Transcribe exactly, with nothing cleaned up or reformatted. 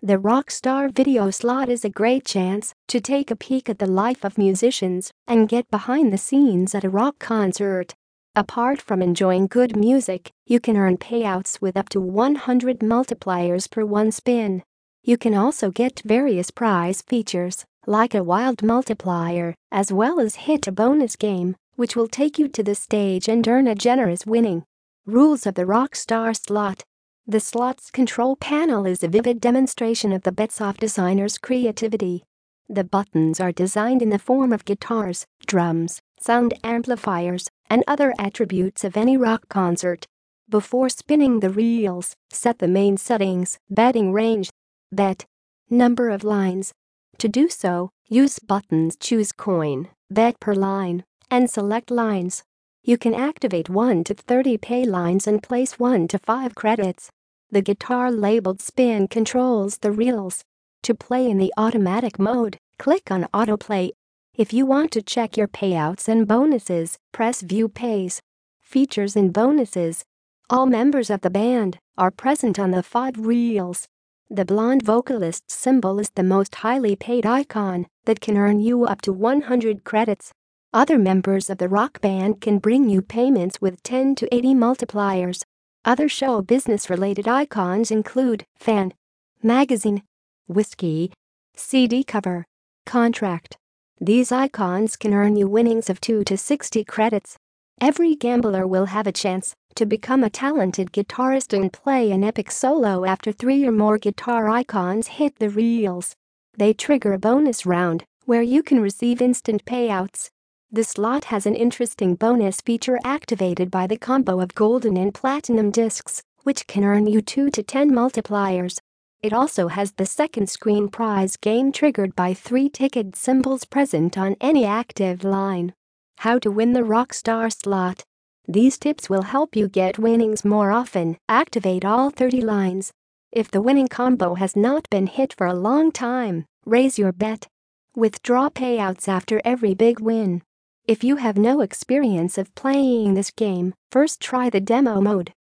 The Rockstar Video Slot is a great chance to take a peek at the life of musicians and get behind the scenes at a rock concert. Apart from enjoying good music, you can earn payouts with up to one hundred multipliers per one spin. You can also get various prize features, like a wild multiplier, as well as hit a bonus game, which will take you to the stage and earn a generous winning. Rules of the Rockstar Slot. The slot's control panel is a vivid demonstration of the Betsoft designer's creativity. The buttons are designed in the form of guitars, drums, sound amplifiers, and other attributes of any rock concert. Before spinning the reels, set the main settings, betting range, bet, number of lines. To do so, use buttons choose coin, bet per line, and select lines. You can activate one to thirty pay lines and place one to five credits. The guitar labeled spin controls the reels. To play in the automatic mode, click on autoplay. If you want to check your payouts and bonuses, press view pays. Features and bonuses. All members of the band are present on the five reels. The blonde vocalist's symbol is the most highly paid icon that can earn you up to one hundred credits. Other members of the rock band can bring you payments with ten to eighty multipliers. Other show business-related icons include fan, magazine, whiskey, C D cover, contract. These icons can earn you winnings of two to sixty credits. Every gambler will have a chance to become a talented guitarist and play an epic solo after three or more guitar icons hit the reels. They trigger a bonus round where you can receive instant payouts. The slot has an interesting bonus feature activated by the combo of golden and platinum discs, which can earn you two to ten multipliers. It also has the second screen prize game triggered by three ticket symbols present on any active line. How to win the Rockstar Slot. These tips will help you get winnings more often. Activate all thirty lines. If the winning combo has not been hit for a long time, raise your bet. Withdraw payouts after every big win. If you have no experience of playing this game, first try the demo mode.